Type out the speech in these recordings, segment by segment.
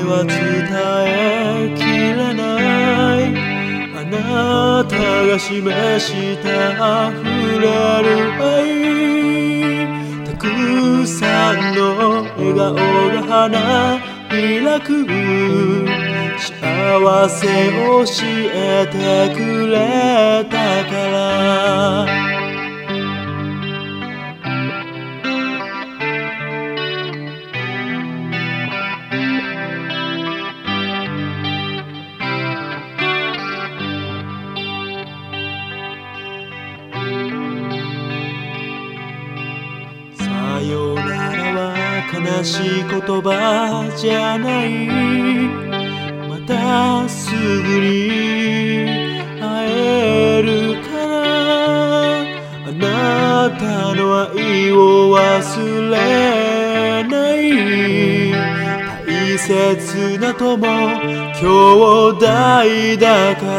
は伝えきれない、あなたが示した溢れる愛、たくさんの笑顔が花開く、幸せを教えてくれたから。さよならは悲しい言葉じゃない、またすぐに会えるから、あなたの愛を忘れない、大切な友兄弟だから。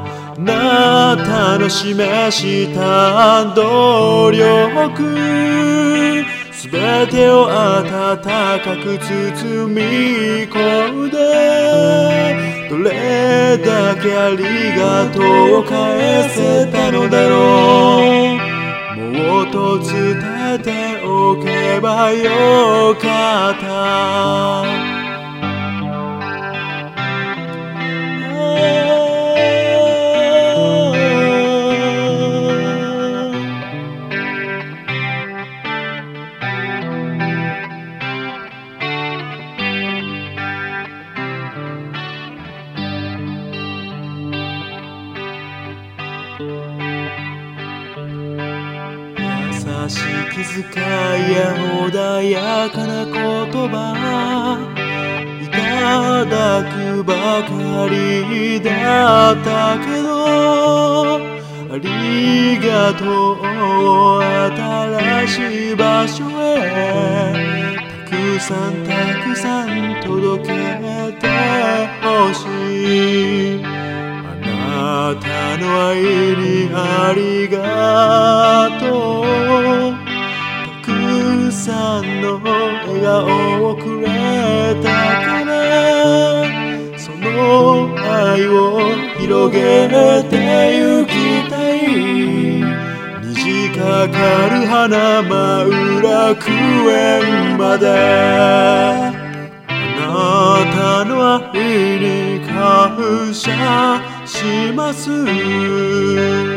あなたの示した努力、すべてを温かく包み込んで、どれだけありがとうを返せたのだろう。もっと伝えておけばよかった。優しい気遣いや穏やかな言葉いただくばかりだったけど、ありがとう新しい場所へたくさん届けてほしい。あなたの愛にありがとう、たくさんの笑顔をくれたから、その愛を広げてゆきたい。虹かかる花真楽園まで、あなたの愛に感謝します。